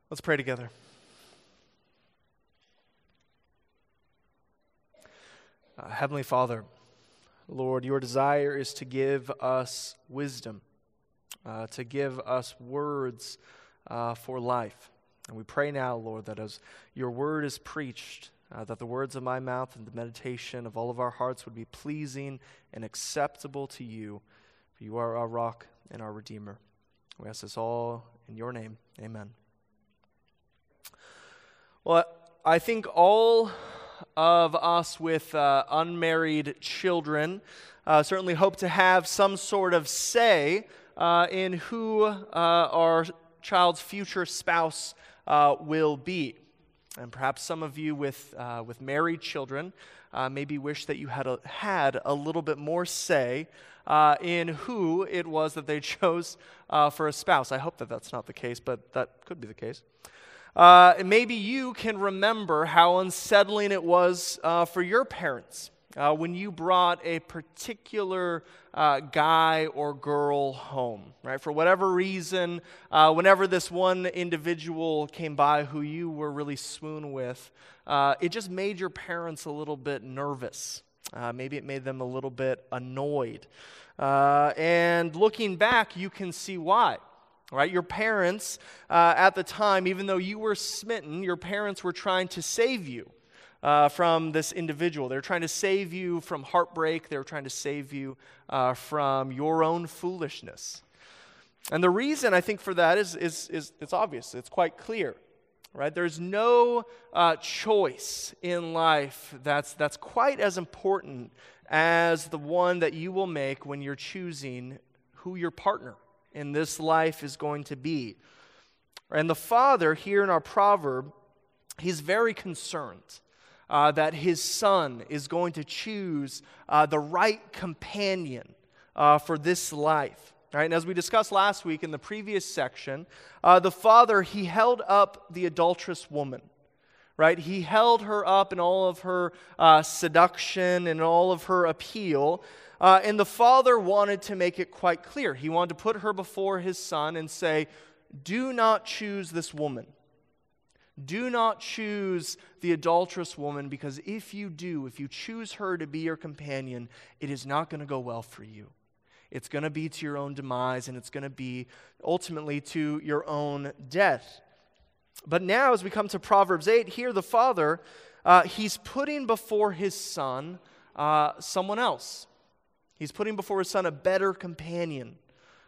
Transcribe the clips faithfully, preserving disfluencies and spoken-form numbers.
Let's pray together. Uh, Heavenly Father, Lord, your desire is to give us wisdom, uh, to give us words uh, for life. And we pray now, Lord, that as your word is preached, uh, that the words of my mouth and the meditation of all of our hearts would be pleasing and acceptable to you, for you are our rock and our Redeemer. We ask this all in your name. Amen. Well, I think all of us with uh, unmarried children uh, certainly hope to have some sort of say uh, in who uh, our child's future spouse uh, will be. And perhaps some of you with uh, with married children uh, maybe wish that you had a, had a little bit more say uh, in who it was that they chose uh, for a spouse. I hope that that's not the case, but that could be the case. Uh, maybe you can remember how unsettling it was uh, for your parents uh, when you brought a particular uh, guy or girl home, right? For whatever reason, uh, whenever this one individual came by who you were really swoon with, uh, it just made your parents a little bit nervous. Uh, maybe it made them a little bit annoyed. Uh, and looking back, you can see why. Right, your parents uh, at the time, even though you were smitten, your parents were trying to save you uh, from this individual. They were trying to save you from heartbreak. They were trying to save you uh, from your own foolishness. And the reason I think for that is, is, is it's obvious. It's quite clear. Right, there's no uh, choice in life that's that's quite as important as the one that you will make when you're choosing who your partner in this life is going to be. And the father here in our proverb, he's very concerned uh, that his son is going to choose uh, the right companion uh, for this life. Right? And as we discussed last week in the previous section, uh, the father, he held up the adulterous woman. Right? He held her up in all of her uh, seduction and all of her appeal. Uh, and the father wanted to make it quite clear. He wanted to put her before his son and say, do not choose this woman. Do not choose the adulterous woman, because if you do, if you choose her to be your companion, it is not going to go well for you. It's going to be to your own demise, and it's going to be ultimately to your own death. But now as we come to Proverbs eight, here the father, uh, he's putting before his son uh, someone else. He's putting before his son a better companion,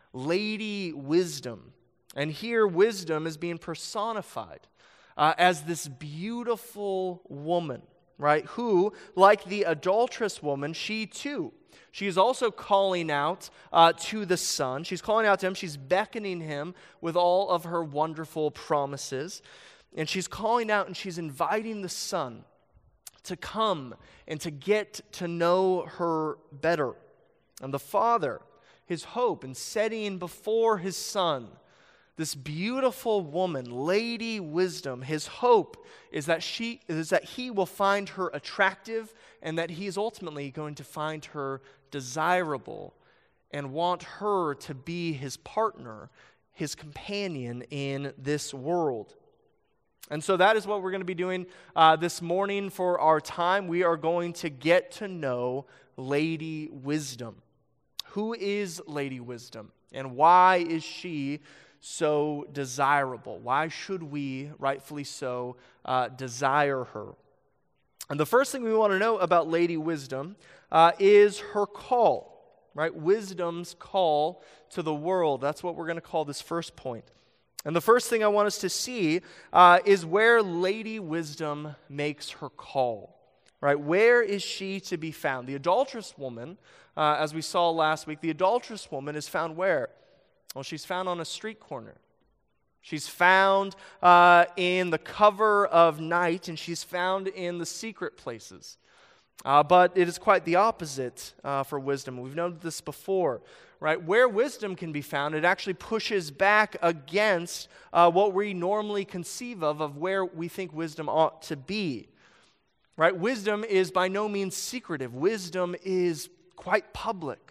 Lady Wisdom. And here wisdom is being personified uh, as this beautiful woman, right? Who, like the adulterous woman, she too, she is also calling out uh, to the son. She's calling out to him. She's beckoning him with all of her wonderful promises. And she's calling out and she's inviting the son to come and to get to know her better. And the father, his hope in setting before his son this beautiful woman, Lady Wisdom, his hope is that she is that he will find her attractive and that he is ultimately going to find her desirable and want her to be his partner, his companion in this world. And so that is what we're going to be doing uh, this morning for our time. We are going to get to know Lady Wisdom. Who is Lady Wisdom, and why is she so desirable? Why should we, rightfully so, uh, desire her? And the first thing we want to know about Lady Wisdom uh, is her call, right? Wisdom's call to the world. That's what we're going to call this first point. And the first thing I want us to see uh, is where Lady Wisdom makes her call. Right? Where is she to be found? The adulterous woman, uh, as we saw last week, the adulterous woman is found where? Well, she's found on a street corner. She's found uh, in the cover of night, and she's found in the secret places. Uh, but it is quite the opposite uh, for wisdom. We've noted this before, right? Where wisdom can be found, it actually pushes back against uh, what we normally conceive of, of where we think wisdom ought to be. Right? Wisdom is by no means secretive. Wisdom is quite public.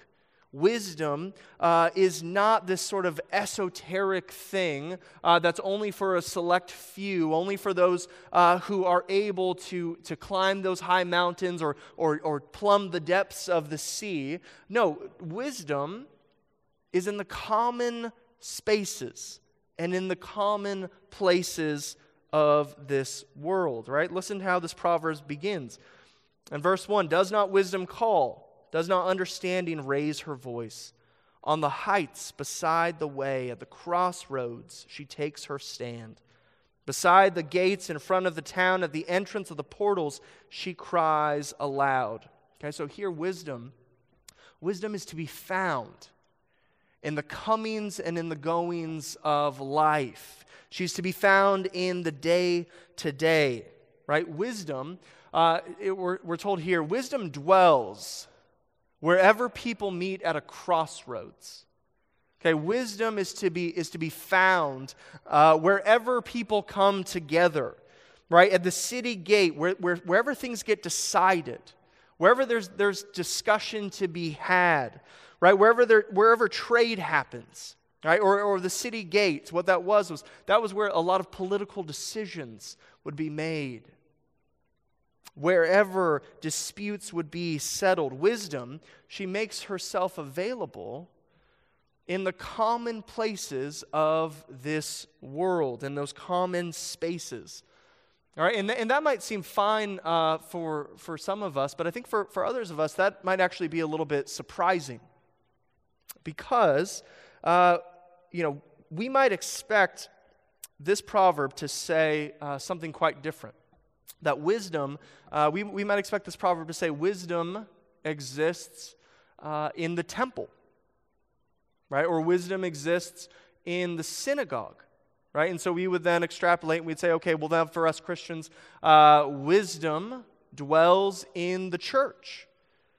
Wisdom uh, is not this sort of esoteric thing uh, that's only for a select few, only for those uh, who are able to, to climb those high mountains or, or, or plumb the depths of the sea. No, wisdom is in the common spaces and in the common places of this world, right? Listen to how this Proverbs begins. In verse one, does not wisdom call? Does not understanding raise her voice? On the heights beside the way, at the crossroads, she takes her stand. Beside the gates in front of the town, at the entrance of the portals, she cries aloud. Okay, so here wisdom, wisdom is to be found in the comings and in the goings of life. She's to be found in the day-to-day, right? Wisdom, uh, it, we're, we're told here, wisdom dwells wherever people meet at a crossroads. Okay, wisdom is to be is to be found uh, wherever people come together, right? At the city gate, where, where wherever things get decided, wherever there's there's discussion to be had, right? Wherever there wherever trade happens, right? Or or the city gates. What that was was that was where a lot of political decisions would be made. Wherever disputes would be settled. Wisdom, she makes herself available in the common places of this world, in those common spaces. All right, and, th- and that might seem fine uh, for, for some of us, but I think for, for others of us, that might actually be a little bit surprising. Because, uh, you know, we might expect this proverb to say uh, something quite different. That wisdom, uh, we, we might expect this proverb to say wisdom exists uh, in the temple, right? Or wisdom exists in the synagogue, right? And so we would then extrapolate and we'd say, okay, well then for us Christians, uh, wisdom dwells in the church.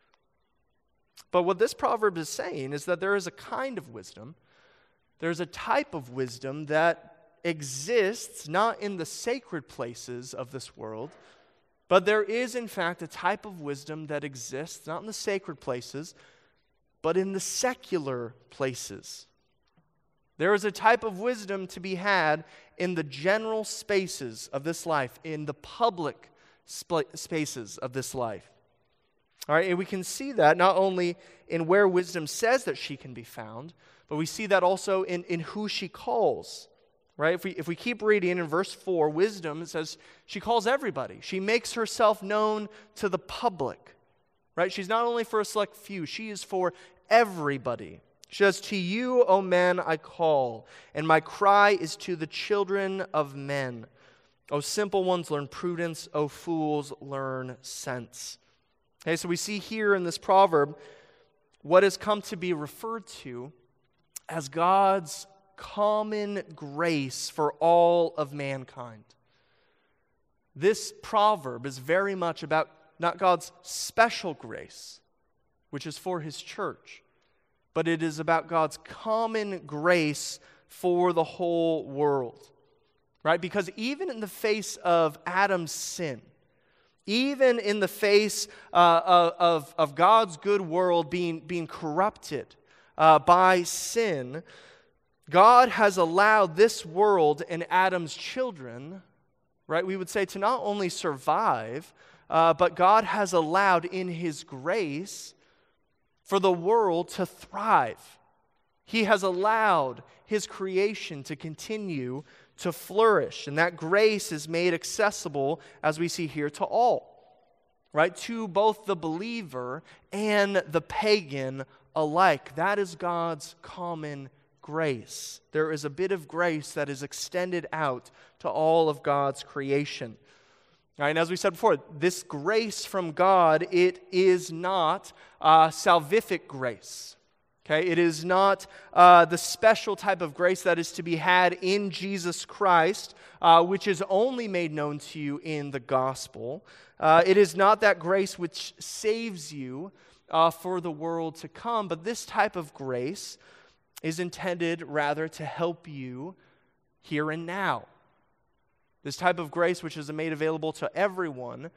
But what this proverb is saying is that there is a kind of wisdom, there's a type of wisdom that exists not in the sacred places of this world, but there is in fact a type of wisdom that exists not in the sacred places, but in the secular places. There is a type of wisdom to be had in the general spaces of this life, in the public sp- spaces of this life. All right, and we can see that not only in where wisdom says that she can be found, but we see that also in, in who she calls. Right? If we if we keep reading in verse four, wisdom, it says she calls everybody. She makes herself known to the public. Right? She's not only for a select few, she is for everybody. She says, to you, O men, I call, and my cry is to the children of men. O simple ones, learn prudence. O fools, learn sense. Okay, so we see here in this proverb what has come to be referred to as God's common grace for all of mankind. This proverb is very much about not God's special grace, which is for His church, but it is about God's common grace for the whole world. Right? Because even in the face of Adam's sin, even in the face uh, of, of God's good world being, being corrupted uh, by sin, God has allowed this world and Adam's children, right, we would say to not only survive, uh, but God has allowed in His grace for the world to thrive. He has allowed His creation to continue to flourish, and that grace is made accessible, as we see here, to all, right, to both the believer and the pagan alike. That is God's common grace. There is a bit of grace that is extended out to all of God's creation. Right, and as we said before, this grace from God, it is not uh, salvific grace. Okay, it is not uh, the special type of grace that is to be had in Jesus Christ, uh, which is only made known to you in the gospel. Uh, it is not that grace which saves you uh, for the world to come, but this type of grace is intended rather to help you here and now. This type of grace, which is made available to everyone,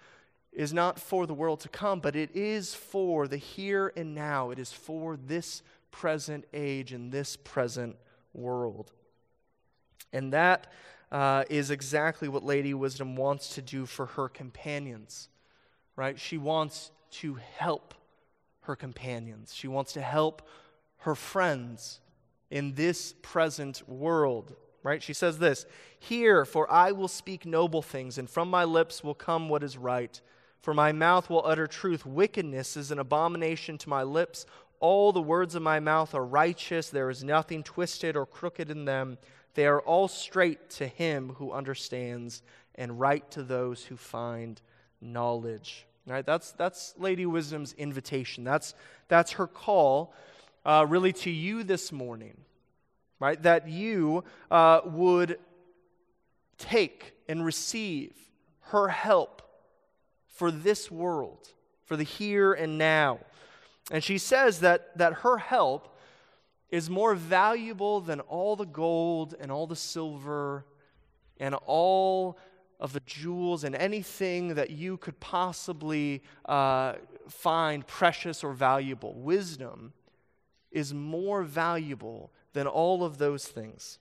is not for the world to come, but it is for the here and now. It is for this present age and this present world. And that uh, is exactly what Lady Wisdom wants to do for her companions, right? She wants to help her companions. She wants to help her friends in this present world, right? She says this, "Hear, for I will speak noble things, and from my lips will come what is right. For my mouth will utter truth. Wickedness is an abomination to my lips. All the words of my mouth are righteous. There is nothing twisted or crooked in them. They are all straight to him who understands, and right to those who find knowledge." All right, that's that's Lady Wisdom's invitation. That's that's her call, uh, really, to you this morning, right? That you uh, would take and receive her help for this world, for the here and now. And she says that, that her help is more valuable than all the gold and all the silver and all of the jewels and anything that you could possibly uh, find precious or valuable. Wisdom is more valuable than all of those things.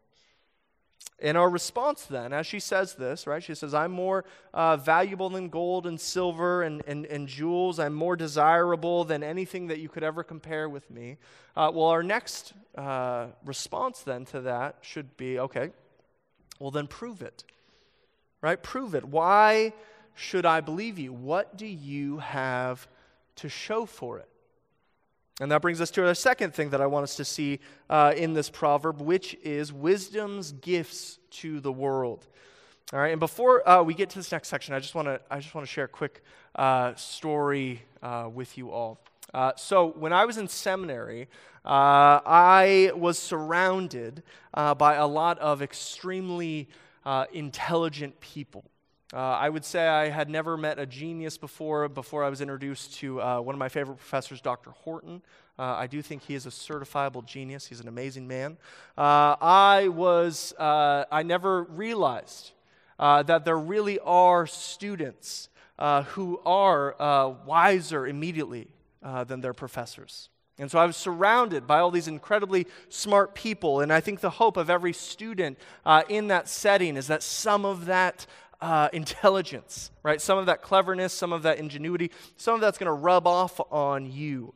And our response then, as she says this, right, she says, I'm more uh, valuable than gold and silver and, and, and jewels. I'm more desirable than anything that you could ever compare with me. Uh, well, our next uh, response then to that should be, okay, well then prove it, right? Prove it. Why should I believe you? What do you have to show for it? And that brings us to our second thing that I want us to see uh, in this proverb, which is wisdom's gifts to the world. All right, and before uh, we get to this next section, I just want to I just want to share a quick uh, story uh, with you all. Uh, so when I was in seminary, uh, I was surrounded uh, by a lot of extremely uh, intelligent people. Uh, I would say I had never met a genius before, before I was introduced to uh, one of my favorite professors, Doctor Horton. Uh, I do think he is a certifiable genius. He's an amazing man. Uh, I was, uh, I never realized uh, that there really are students uh, who are uh, wiser immediately uh, than their professors. And so I was surrounded by all these incredibly smart people, and I think the hope of every student uh, in that setting is that some of that Uh, intelligence, right? Some of that cleverness, some of that ingenuity, some of that's going to rub off on you.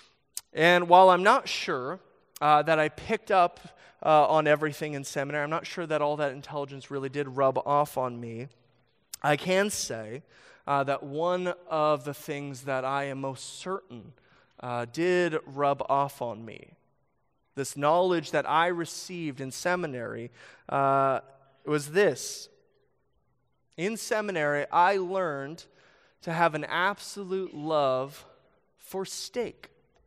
And while I'm not sure uh, that I picked up uh, on everything in seminary, I'm not sure that all that intelligence really did rub off on me, I can say uh, that one of the things that I am most certain uh, did rub off on me, this knowledge that I received in seminary, uh, was this. In seminary, I learned to have an absolute love for steak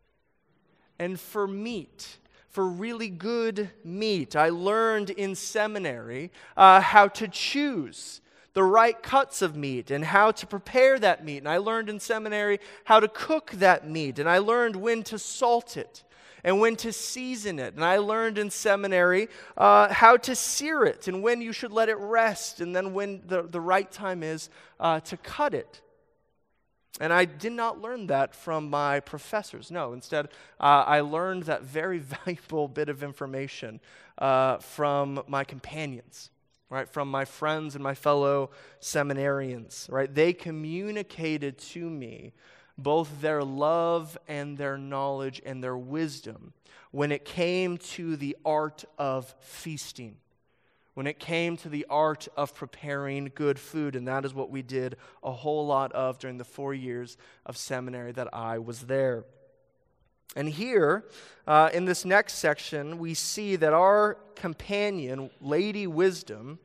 and for meat, for really good meat. I learned in seminary uh, how to choose the right cuts of meat and how to prepare that meat. And I learned in seminary how to cook that meat. And I learned when to salt it and when to season it. And I learned in seminary uh, how to sear it and when you should let it rest and then when the, the right time is uh, to cut it. And I did not learn that from my professors. No, instead, uh, I learned that very valuable bit of information uh, from my companions, right? From my friends and my fellow seminarians, right? They communicated to me both their love and their knowledge and their wisdom when it came to the art of feasting, when it came to the art of preparing good food. And that is what we did a whole lot of during the four years of seminary that I was there. And here, uh, in this next section, we see that our companion, Lady Wisdom,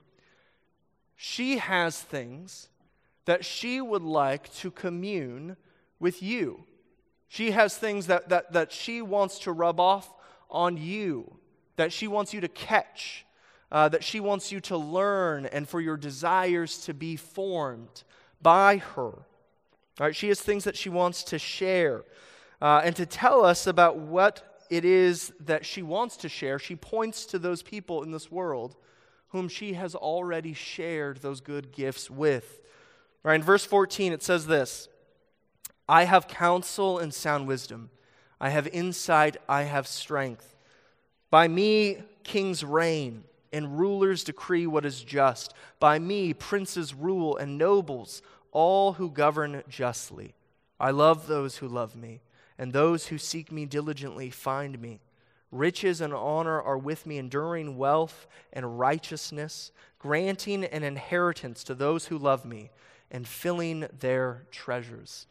she has things that she would like to commune with you. She has things that, that, that she wants to rub off on you, that she wants you to catch, uh, that she wants you to learn and for your desires to be formed by her. All right, she has things that she wants to share uh, and to tell us about what it is that she wants to share. She points to those people in this world whom she has already shared those good gifts with. Right, in verse fourteen, it says this, I have counsel and sound wisdom. I have insight, I have strength. By me, kings reign, and rulers decree what is just. By me, princes rule, and nobles, all who govern justly. I love those who love me, and those who seek me diligently find me. Riches and honor are with me, enduring wealth and righteousness, granting an inheritance to those who love me, and filling their treasures.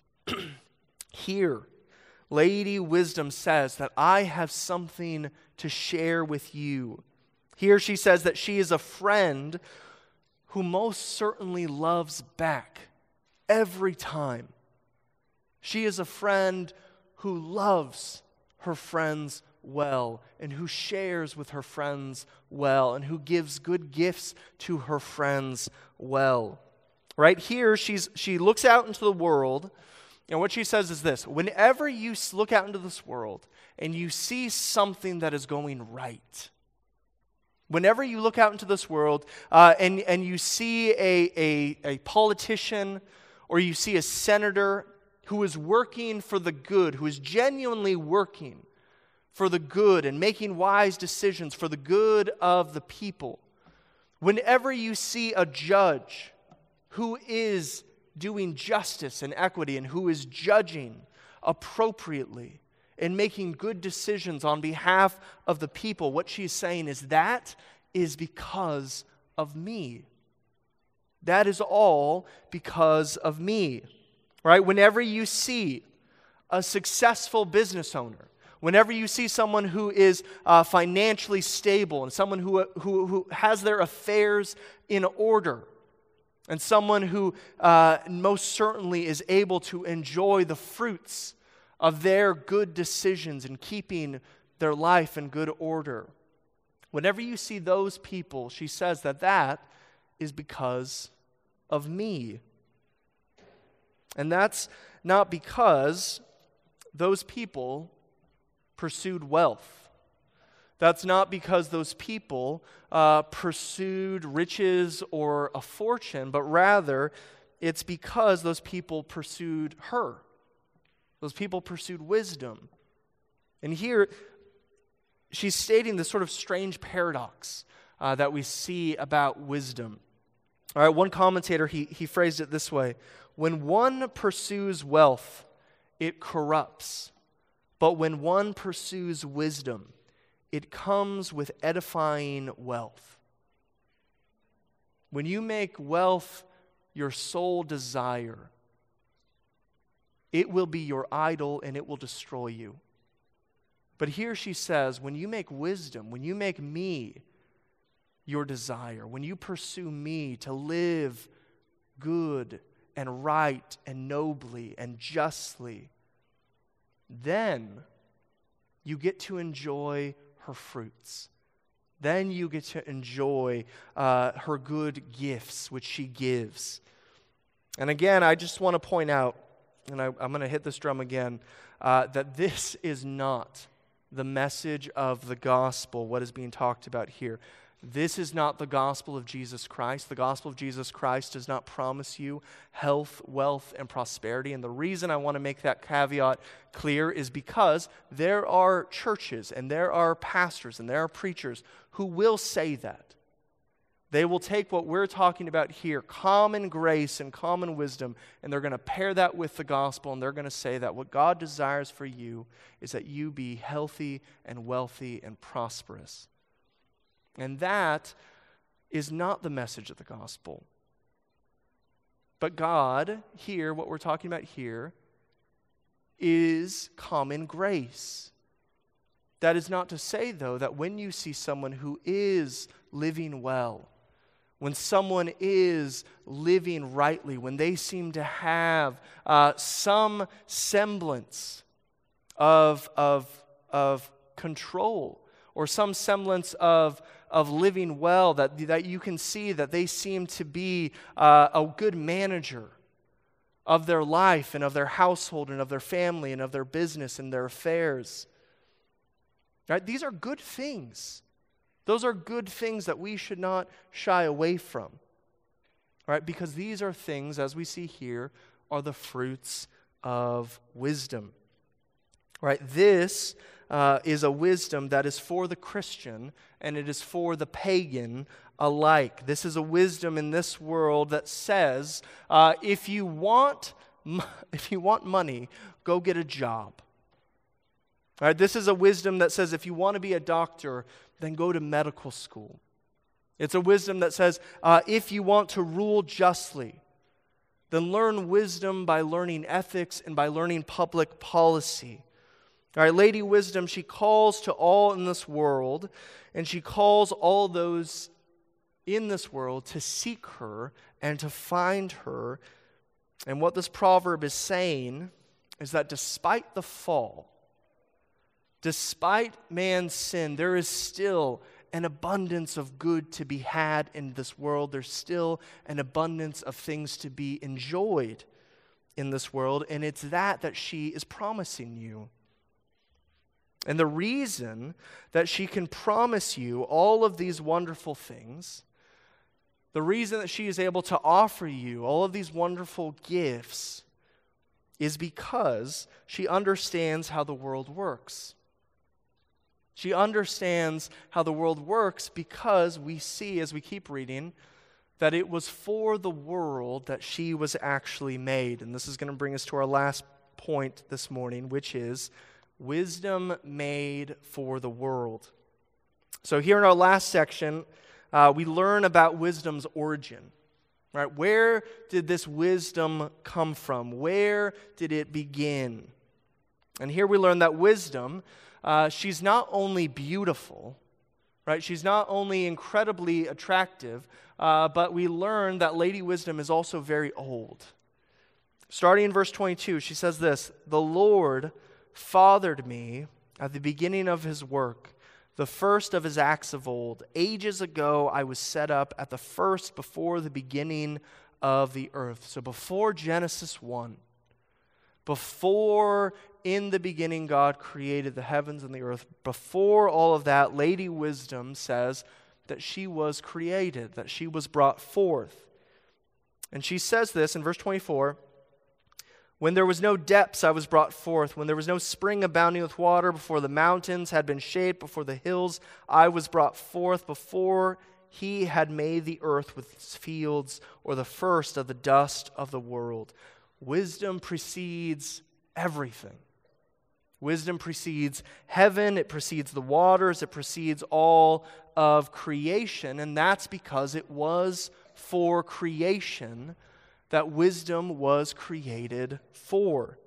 Here, Lady Wisdom says that I have something to share with you. Here she says that she is a friend who most certainly loves back every time. She is a friend who loves her friends well, and who shares with her friends well, and who gives good gifts to her friends well. Right here, she's she looks out into the world, and what she says is this: whenever you look out into this world and you see something that is going right, whenever you look out into this world uh, and, and you see a, a, a politician or you see a senator who is working for the good, who is genuinely working for the good and making wise decisions for the good of the people, whenever you see a judge who is doing justice and equity and who is judging appropriately and making good decisions on behalf of the people, what she's saying is that is because of me. That is all because of me. Right? Whenever you see a successful business owner, whenever you see someone who is uh, financially stable and someone who, who, who has their affairs in order, and someone who uh, most certainly is able to enjoy the fruits of their good decisions and keeping their life in good order. Whenever you see those people, she says that that is because of me. And that's not because those people pursued wealth. That's not because those people uh, pursued riches or a fortune, but rather it's because those people pursued her. Those people pursued wisdom. And here, she's stating this sort of strange paradox uh, that we see about wisdom. All right, one commentator, he, he phrased it this way: when one pursues wealth, it corrupts. But when one pursues wisdom, it comes with edifying wealth. When you make wealth your sole desire, it will be your idol and it will destroy you. But here she says, when you make wisdom, when you make me your desire, when you pursue me to live good and right and nobly and justly, then you get to enjoy her fruits. Then you get to enjoy uh, her good gifts, which she gives. And again, I just want to point out, and I, I'm going to hit this drum again, uh, that this is not the message of the gospel, what is being talked about here. This is not the gospel of Jesus Christ. The gospel of Jesus Christ does not promise you health, wealth, and prosperity. And the reason I want to make that caveat clear is because there are churches and there are pastors and there are preachers who will say that. They will take what we're talking about here, common grace and common wisdom, and they're going to pair that with the gospel, and they're going to say that what God desires for you is that you be healthy and wealthy and prosperous. And that is not the message of the gospel. But God, here, what we're talking about here, is common grace. That is not to say, though, that when you see someone who is living well, when someone is living rightly, when they seem to have uh, some semblance of, of, of control or some semblance of, of living well, that, that you can see that they seem to be uh, a good manager of their life and of their household and of their family and of their business and their affairs. Right? These are good things. Those are good things that we should not shy away from. right? Because these are things, as we see here, are the fruits of wisdom, right? This uh, is a wisdom that is for the Christian and it is for the pagan alike. This is a wisdom in this world that says, uh, if you want, if you want money, go get a job. All right, this is a wisdom that says if you want to be a doctor, then go to medical school. It's a wisdom that says uh, if you want to rule justly, then learn wisdom by learning ethics and by learning public policy. All right, Lady Wisdom, she calls to all in this world, and she calls all those in this world to seek her and to find her. And what this proverb is saying is that despite the fall, despite man's sin, there is still an abundance of good to be had in this world. There's still an abundance of things to be enjoyed in this world, and it's that that she is promising you. And the reason that she can promise you all of these wonderful things, the reason that she is able to offer you all of these wonderful gifts, is because she understands how the world works. She understands how the world works because we see, as we keep reading, that it was for the world that she was actually made. And this is going to bring us to our last point this morning, which is wisdom made for the world. So here in our last section, uh, we learn about wisdom's origin. Right? Where did this wisdom come from? Where did it begin? And here we learn that wisdom, uh, she's not only beautiful, right? She's not only incredibly attractive, uh, but we learn that Lady Wisdom is also very old. Starting in verse twenty-two, she says this, "The Lord fathered me at the beginning of his work, the first of his acts of old. Ages ago I was set up at the first before the beginning of the earth." So before Genesis one, before in the beginning God created the heavens and the earth, before all of that, Lady Wisdom says that she was created, that she was brought forth. And she says this in verse twenty-four, "When there was no depths, I was brought forth. When there was no spring abounding with water, before the mountains had been shaped, before the hills, I was brought forth, before he had made the earth with its fields, or the first of the dust of the world." Wisdom precedes everything. Wisdom precedes heaven, it precedes the waters, it precedes all of creation, and that's because it was for creation that wisdom was created for.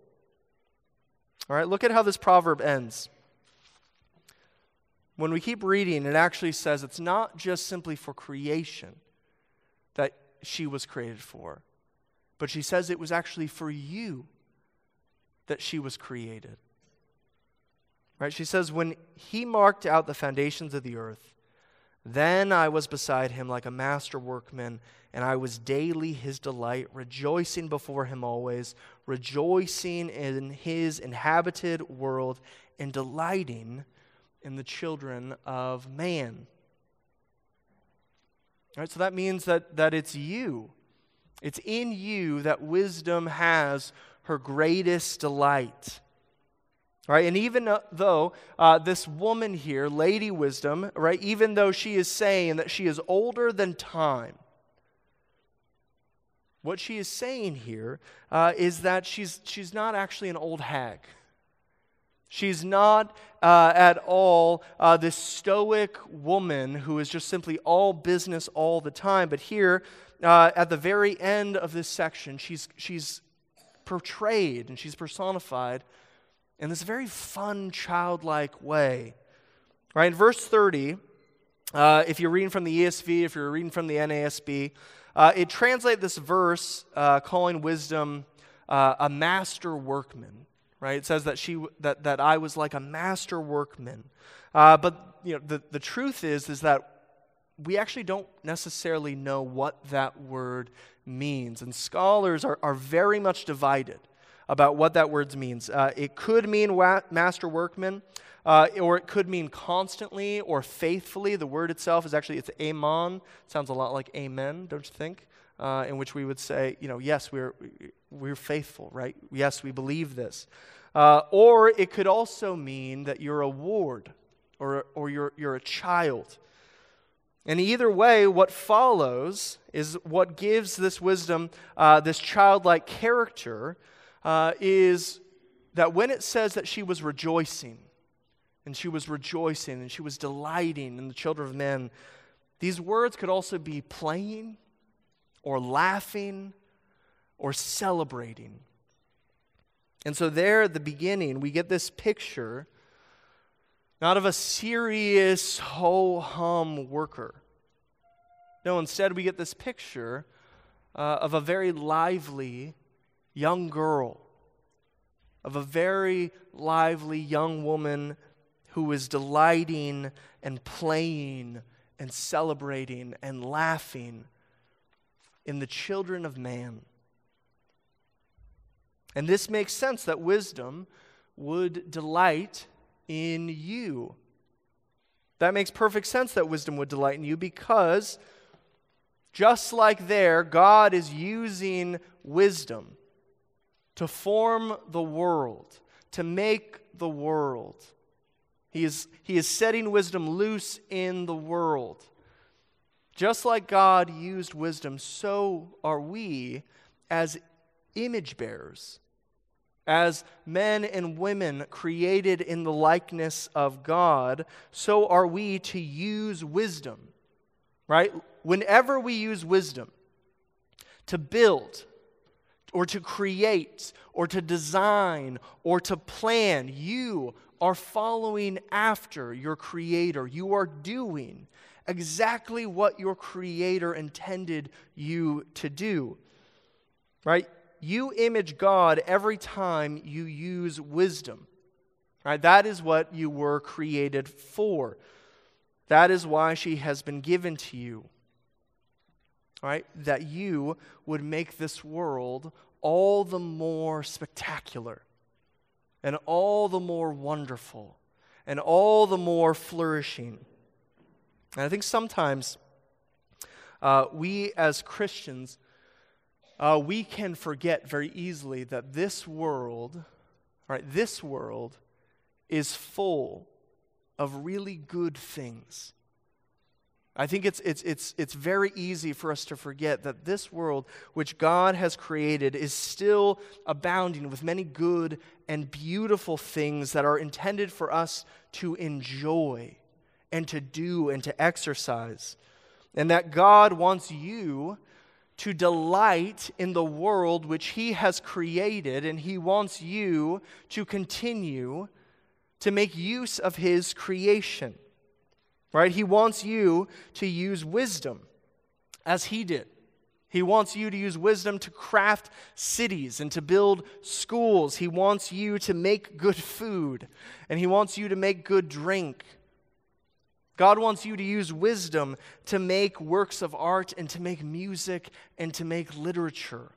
All right, look at how this proverb ends. When we keep reading, it actually says it's not just simply for creation that she was created for, but she says it was actually for you that she was created. Right? She says, "When he marked out the foundations of the earth, then I was beside him like a master workman, and I was daily his delight, rejoicing before him always, rejoicing in his inhabited world, and delighting in the children of man." All right, so that means that, that it's you. It's in you that wisdom has her greatest delight. Right, and even though uh, this woman here, Lady Wisdom, right, even though she is saying that she is older than time, what she is saying here uh, is that she's she's not actually an old hag. She's not uh, at all uh, this stoic woman who is just simply all business all the time. But here, uh, at the very end of this section, she's she's portrayed and she's personified in this very fun, childlike way. Right, in verse thirty, uh, if you're reading from the E S V, if you're reading from the N A S B, uh, it translates this verse uh, calling wisdom uh, a master workman. Right, it says that she that that I was like a master workman. Uh, but you know, the the truth is is that we actually don't necessarily know what that word means, and scholars are are very much divided about what that word means. Uh, it could mean wa- master workman. Uh, or it could mean constantly or faithfully. The word itself is actually, it's amon. Sounds a lot like amen, don't you think? Uh, in which we would say, you know, yes, we're, we're faithful, right? Yes, we believe this. Uh, or it could also mean that you're a ward or, or you're, you're a child. And either way, what follows is what gives this wisdom, uh, this childlike character, uh, is that when it says that she was rejoicing, and she was rejoicing, and she was delighting in the children of men, these words could also be playing, or laughing, or celebrating. And so there at the beginning, we get this picture, not of a serious ho-hum worker. No, instead we get this picture uh, of a very lively young girl, of a very lively young woman who is delighting and playing and celebrating and laughing in the children of man. And this makes sense that wisdom would delight in you. That makes perfect sense that wisdom would delight in you, because just like there, God is using wisdom to form the world, to make the world. He is, he is setting wisdom loose in the world. Just like God used wisdom, so are we as image bearers, as men and women created in the likeness of God, so are we to use wisdom, right? Whenever we use wisdom to build, or to create, or to design, or to plan, you are following after your Creator. You are doing exactly what your Creator intended you to do, right? You image God every time you use wisdom, right? That is what you were created for. That is why she has been given to you, right? That you would make this world all the more spectacular, and all the more wonderful, and all the more flourishing. And I think sometimes uh, we as Christians, uh, we can forget very easily that this world, right, this world is full of really good things. I think it's, it's, it's, it's very easy for us to forget that this world, which God has created, is still abounding with many good and beautiful things that are intended for us to enjoy and to do and to exercise. And that God wants you to delight in the world which He has created, and He wants you to continue to make use of His creation. Right? He wants you to use wisdom as He did. He wants you to use wisdom to craft cities and to build schools. He wants you to make good food, and He wants you to make good drink. God wants you to use wisdom to make works of art and to make music and to make literature.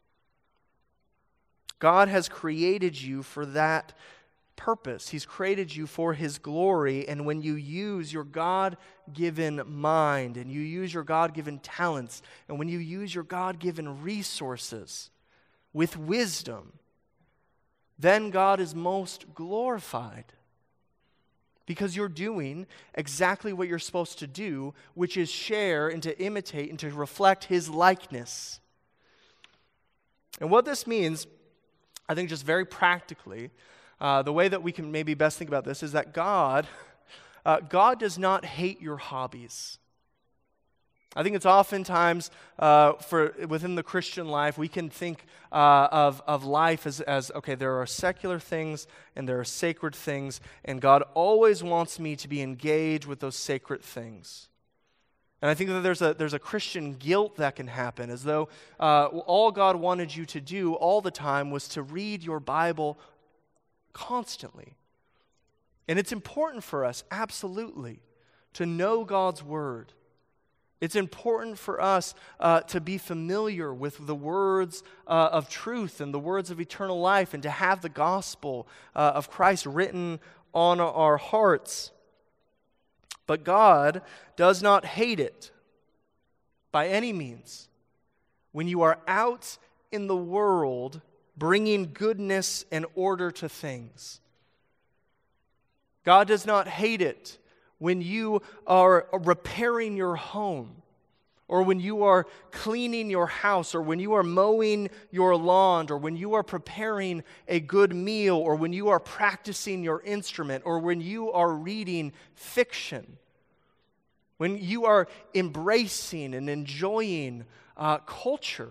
God has created you for that purpose. He's created you for His glory, and when you use your God-given mind, and you use your God-given talents, and when you use your God-given resources with wisdom, then God is most glorified, because you're doing exactly what you're supposed to do, which is share and to imitate and to reflect His likeness. And what this means, I think just very practically, Uh, the way that we can maybe best think about this is that God, uh, God does not hate your hobbies. I think it's oftentimes uh, for within the Christian life, we can think uh, of, of life as, as, okay, there are secular things and there are sacred things, and God always wants me to be engaged with those sacred things. And I think that there's a, there's a Christian guilt that can happen, as though uh, all God wanted you to do all the time was to read your Bible constantly. And it's important for us, absolutely, to know God's Word. It's important for us uh, to be familiar with the words uh, of truth and the words of eternal life, and to have the gospel uh, of Christ written on our hearts. But God does not hate it by any means. When you are out in the world bringing goodness and order to things, God does not hate it when you are repairing your home, or when you are cleaning your house, or when you are mowing your lawn, or when you are preparing a good meal, or when you are practicing your instrument, or when you are reading fiction. When you are embracing and enjoying uh, culture.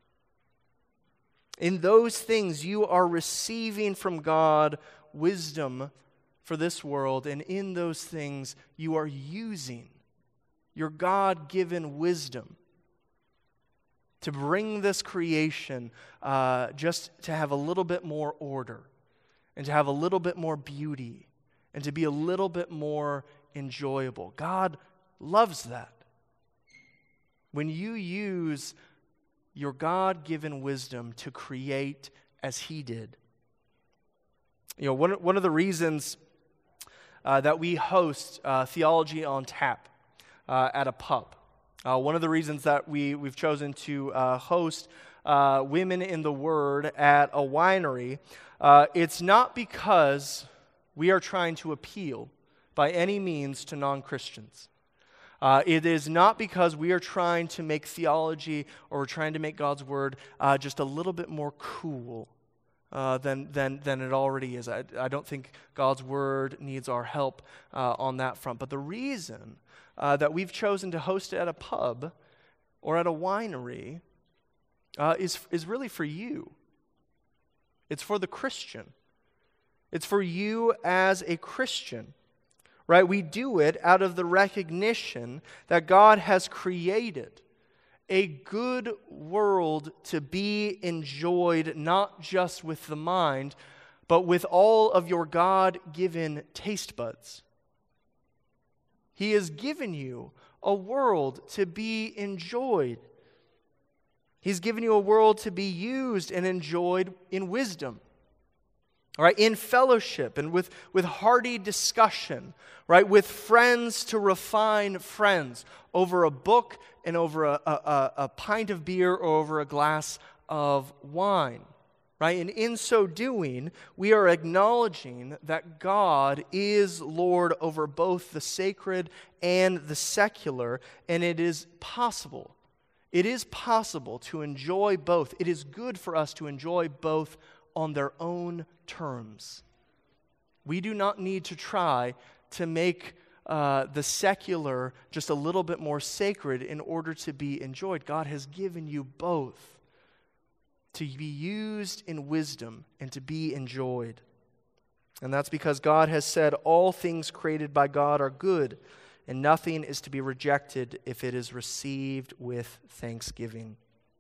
In those things, you are receiving from God wisdom for this world, and in those things, you are using your God-given wisdom to bring this creation uh, just to have a little bit more order, and to have a little bit more beauty, and to be a little bit more enjoyable. God loves that. When you use your God-given wisdom to create as He did. You know, one, one of the reasons uh, that we host uh, Theology on Tap uh, at a pub, uh, one of the reasons that we, we've chosen to uh, host uh, Women in the Word at a winery, uh, it's not because we are trying to appeal by any means to non-Christians. Uh, it is not because we are trying to make theology or we're trying to make God's Word uh, just a little bit more cool uh, than, than, than it already is. I, I don't think God's Word needs our help uh, on that front. But the reason uh, that we've chosen to host it at a pub or at a winery uh, is, is really for you. It's for the Christian. It's for you as a Christian. Right? We do it out of the recognition that God has created a good world to be enjoyed not just with the mind, but with all of your God-given taste buds. He has given you a world to be enjoyed. He's given you a world to be used and enjoyed in wisdom. All right, in fellowship and with, with hearty discussion, right, with friends to refine friends over a book and over a, a, a pint of beer or over a glass of wine, right? And in so doing, we are acknowledging that God is Lord over both the sacred and the secular, and it is possible. It is possible to enjoy both. It is good for us to enjoy both on their own terms. We do not need to try to make uh, the secular just a little bit more sacred in order to be enjoyed. God has given you both to be used in wisdom and to be enjoyed. And that's because God has said all things created by God are good, and nothing is to be rejected if it is received with thanksgiving.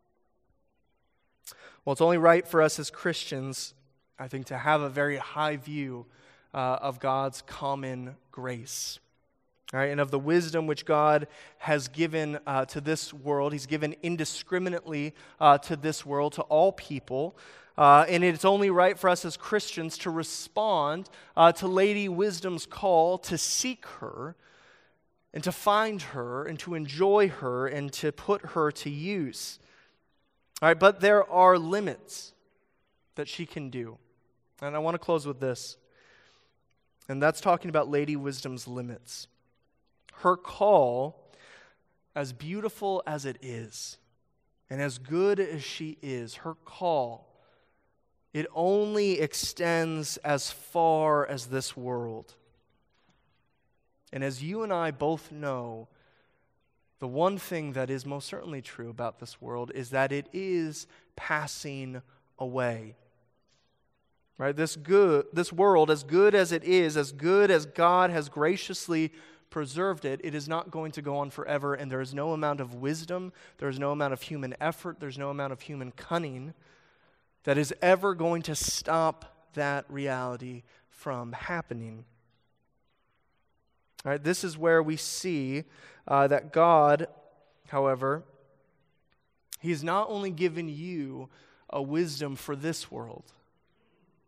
Well, it's only right for us as Christians, I think, to have a very high view uh, of God's common grace, all right, and of the wisdom which God has given uh, to this world. He's given indiscriminately uh, to this world, to all people, uh, and it's only right for us as Christians to respond uh, to Lady Wisdom's call to seek her and to find her and to enjoy her and to put her to use. All right, but there are limits that she can do. And I want to close with this. And that's talking about Lady Wisdom's limits. Her call, as beautiful as it is, and as good as she is, her call, it only extends as far as this world. And as you and I both know, the one thing that is most certainly true about this world is that it is passing away. Right? This good, this world, as good as it is, as good as God has graciously preserved it, it is not going to go on forever, and there is no amount of wisdom, there is no amount of human effort, there's no amount of human cunning that is ever going to stop that reality from happening. All right, this is where we see uh, that God, however, He's not only given you a wisdom for this world,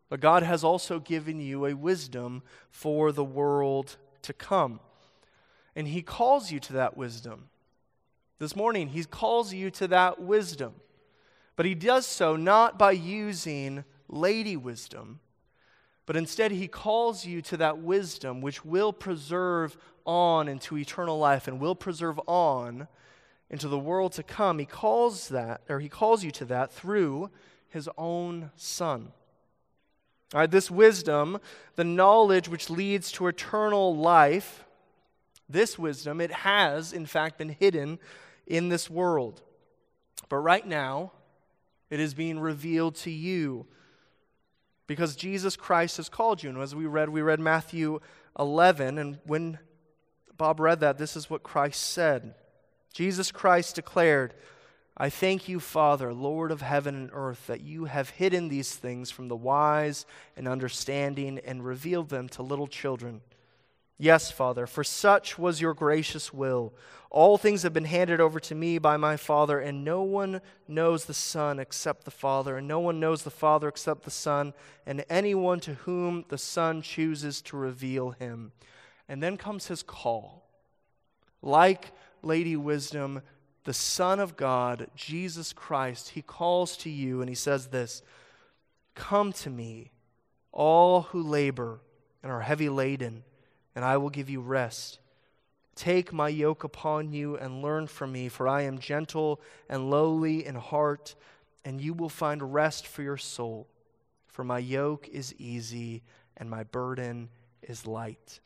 but God has also given you a wisdom for the world to come. And he calls you to that wisdom. This morning, he calls you to that wisdom. But he does so not by using lady wisdom, but instead he calls you to that wisdom which will preserve on into eternal life and will preserve on into the world to come. He calls that, or he calls you to that through his own Son. All right, this wisdom, the knowledge which leads to eternal life, this wisdom, it has, in fact, been hidden in this world. But right now, it is being revealed to you because Jesus Christ has called you. And as we read, we read Matthew eleven, and when Bob read that, this is what Christ said. Jesus Christ declared, I thank you, Father, Lord of heaven and earth, that you have hidden these things from the wise and understanding and revealed them to little children. Yes, Father, for such was your gracious will. All things have been handed over to me by my Father, and no one knows the Son except the Father, and no one knows the Father except the Son, and anyone to whom the Son chooses to reveal him. And then comes his call. Like Lady Wisdom, the Son of God, Jesus Christ, he calls to you and he says this, come to me, all who labor and are heavy laden, and I will give you rest. Take my yoke upon you and learn from me, for I am gentle and lowly in heart, and you will find rest for your soul. For my yoke is easy and my burden is light.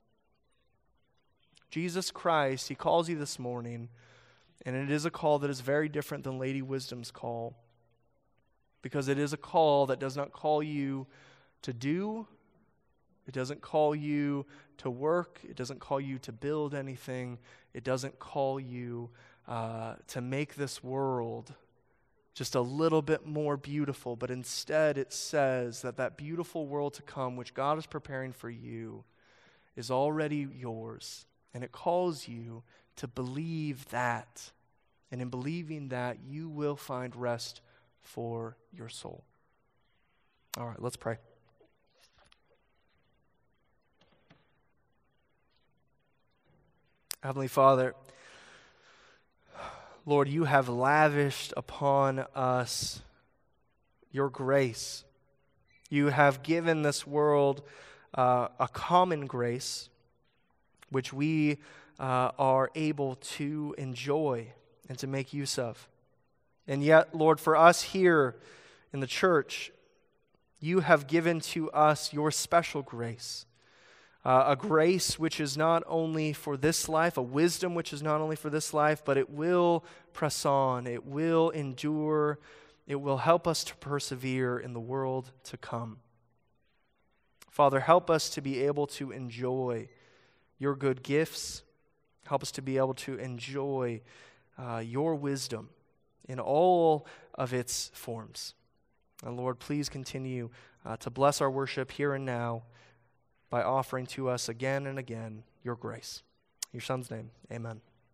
Jesus Christ, he calls you this morning, and it is a call that is very different than Lady Wisdom's call, because it is a call that does not call you to do, it doesn't call you to work, it doesn't call you to build anything, it doesn't call you uh, to make this world just a little bit more beautiful, but instead it says that that beautiful world to come, which God is preparing for you, is already yours, and it calls you to believe that. And in believing that, you will find rest for your soul. All right, let's pray. Heavenly Father, Lord, you have lavished upon us your grace. You have given this world uh, a common grace, which we Uh, are able to enjoy and to make use of. And yet, Lord, for us here in the church, you have given to us your special grace, uh, a grace which is not only for this life, a wisdom which is not only for this life, but it will press on, it will endure, it will help us to persevere in the world to come. Father, help us to be able to enjoy your good gifts. Help us to be able to enjoy uh, your wisdom in all of its forms. And Lord, please continue uh, to bless our worship here and now by offering to us again and again your grace. In your Son's name, amen.